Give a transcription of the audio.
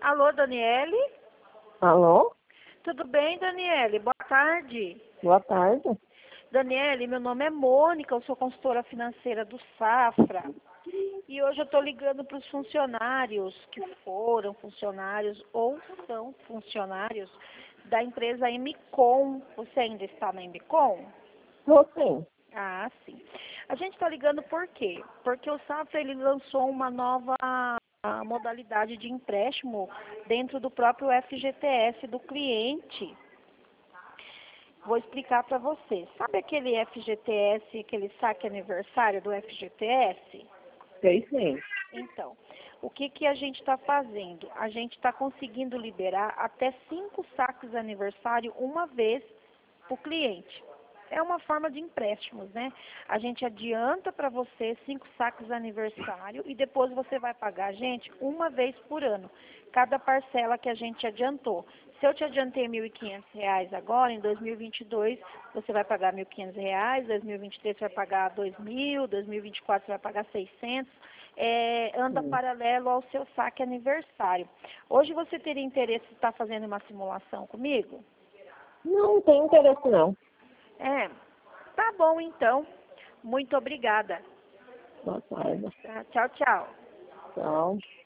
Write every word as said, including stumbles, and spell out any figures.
Alô, Daniele? Alô? Tudo bem, Daniele? Boa tarde. Boa tarde. Daniele, meu nome é Mônica, eu sou consultora financeira do Safra. E hoje eu estou ligando para os funcionários que foram funcionários ou são funcionários da empresa Emicom. Você ainda está na Emicom? Tô sim. Ah, sim. A gente está ligando por quê? Porque o Safra ele lançou uma nova ah, modalidade de empréstimo dentro do próprio F G T S do cliente. Vou explicar para você. Sabe aquele F G T S, aquele saque aniversário do F G T S? Sei sim. Então, o que, que a gente está fazendo? A gente está conseguindo liberar até cinco saques aniversário uma vez para o cliente. É uma forma de empréstimos, né? A gente adianta para você cinco saques aniversário e depois você vai pagar a gente uma vez por ano, cada parcela que a gente adiantou. Se eu te adiantei mil e quinhentos reais agora, em dois mil e vinte e dois você vai pagar mil e quinhentos reais, dois mil e vinte e três você vai pagar dois mil, dois mil e vinte e quatro você vai pagar seiscentos, é, anda Sim. paralelo ao seu saque aniversário. Hoje você teria interesse em estar fazendo uma simulação comigo? Não tem interesse não. É, tá bom então. Muito obrigada. Boa tarde. Tá, tchau, tchau. Tchau.